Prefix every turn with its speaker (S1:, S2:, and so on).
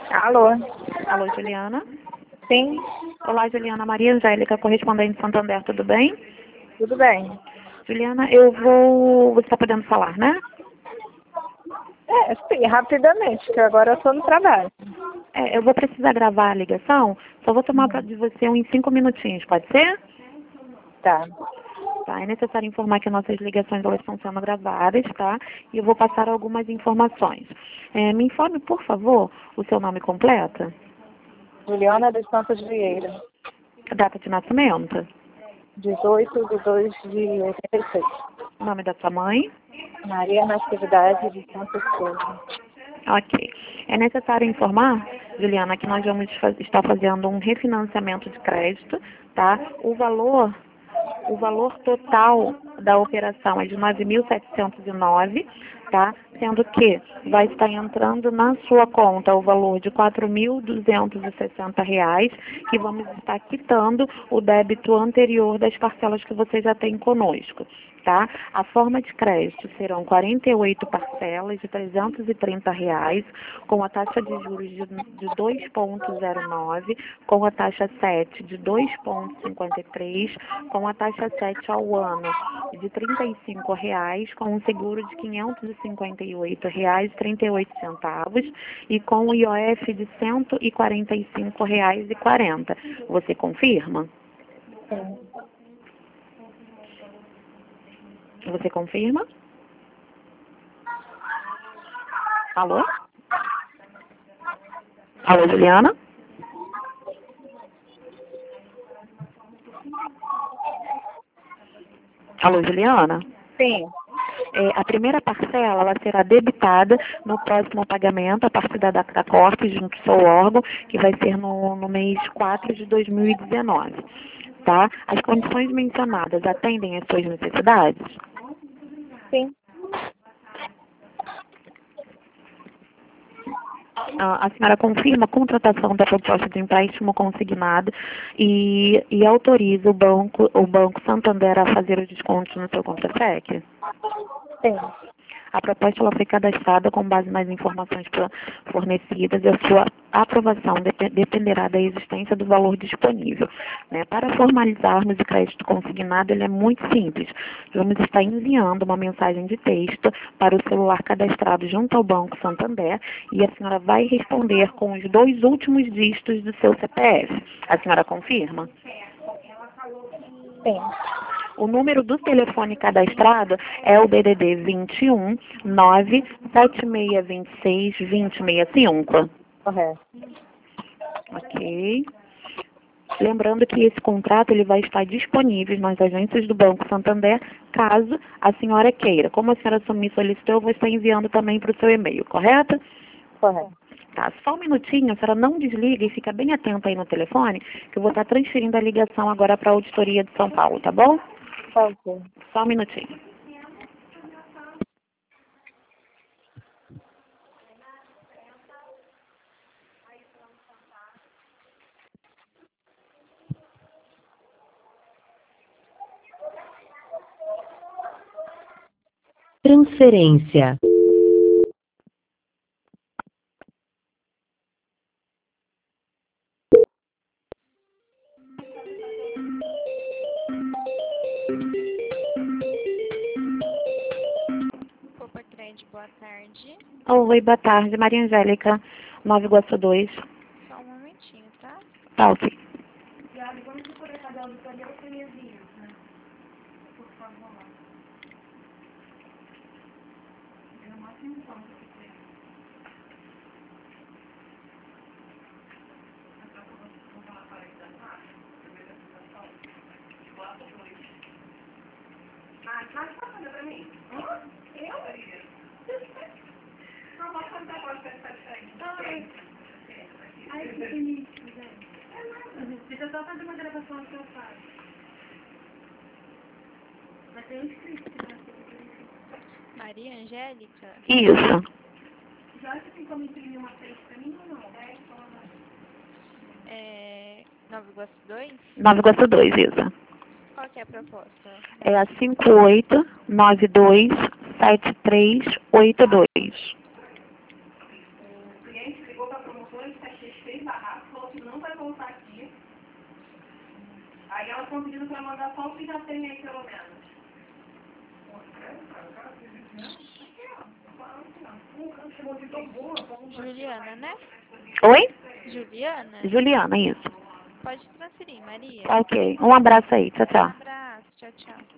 S1: Alô?
S2: Alô, Juliana?
S1: Sim,
S2: Olá, Juliana. Maria Angélica, correspondente Santander, tudo bem?
S1: tudo bem.
S2: Juliana, eu vou... Você está podendo falar, né?
S1: Sim, rapidamente, que agora eu estou no trabalho.
S2: Eu vou precisar gravar a ligação, só vou tomar de você uns 5 minutinhos, pode ser?
S1: Tá.
S2: Tá, é necessário informar que nossas ligações elas estão sendo gravadas, tá? E eu vou passar algumas informações. Me informe, por favor, o seu nome completo,
S1: Juliana dos Santos Vieira,
S2: a data de nascimento,
S1: 18/2/86.
S2: o nome da sua mãe.
S1: Maria Natividade de Santos Souza.
S2: Ok. É necessário informar, Juliana, que nós vamos estar fazendo um refinanciamento de crédito, tá? O valor total da operação é de 9.709, tá? Sendo que vai estar entrando na sua conta o valor de R$ 4.260, que vamos estar quitando o débito anterior das parcelas que você já tem conosco. Tá? A forma de crédito serão 48 parcelas de R$ 330, com a taxa de juros de 2,09, com a taxa 7 de 2,53, com a taxa 7 ao ano de R$ 35, com um seguro de R$ 558,38 e com o IOF de R$ 145,40. Você confirma?
S1: Sim.
S2: Você confirma? Alô? Alô, Juliana? Alô, Juliana?
S1: Sim.
S2: A primeira parcela ela será debitada no próximo pagamento a partir da data da corte junto ao seu órgão, que vai ser no mês 4 de 2019. Tá? As condições mencionadas atendem às suas necessidades?
S1: Sim.
S2: A senhora confirma a contratação da proposta de empréstimo consignado e autoriza o Banco Santander a fazer os descontos no seu contra-cheque?
S1: Sim.
S2: A proposta ela foi cadastrada com base nas informações fornecidas e a sua aprovação dependerá da existência do valor disponível. Né? Para formalizarmos o crédito consignado, ele é muito simples. Vamos estar enviando uma mensagem de texto para o celular cadastrado junto ao Banco Santander e a senhora vai responder com os 2 últimos dígitos do seu CPF. A senhora confirma?
S1: Sim.
S2: O número do telefone cadastrado é o DDD 21 97626 2065.
S1: Correto.
S2: Ok. Lembrando que esse contrato ele vai estar disponível nas agências do Banco Santander, caso a senhora queira. Como a senhora me solicitou, eu vou estar enviando também para o seu e-mail, correto?
S1: Correto.
S2: Tá, só um minutinho, a senhora não desliga e fica bem atenta aí no telefone, que eu vou estar transferindo a ligação agora para a Auditoria de São Paulo, tá bom?
S1: Tá ok.
S2: Só um minutinho.
S3: Transferência.
S4: Opa, Cred, boa tarde.
S2: Oi, boa tarde. Maria Angélica, Nova Iguaçu 2.
S4: Só um momentinho, tá?
S2: Tá, ok.
S5: Deixa eu só fazer uma gravação que eu faço. Vai ter um script, né?
S4: Maria Angélica?
S2: Isso.
S5: Já acha que tem como imprimir uma frente pra mim ou não?
S4: Nova Iguaçu 2?
S2: Nova Iguaçu 2, isso.
S4: Qual que é a proposta?
S2: É a 58927382.
S5: 2, 7 fez barraco, falou que não vai voltar aqui. Aí elas estão pedindo pra mandar só o que já tem aí, pelo menos.
S4: Juliana, né?
S2: Oi?
S4: Juliana?
S2: Juliana, isso.
S4: Pode transferir, Maria.
S2: Ok. Um abraço aí. Tchau,
S4: Um
S2: tchau.
S4: abraço. Tchau, tchau.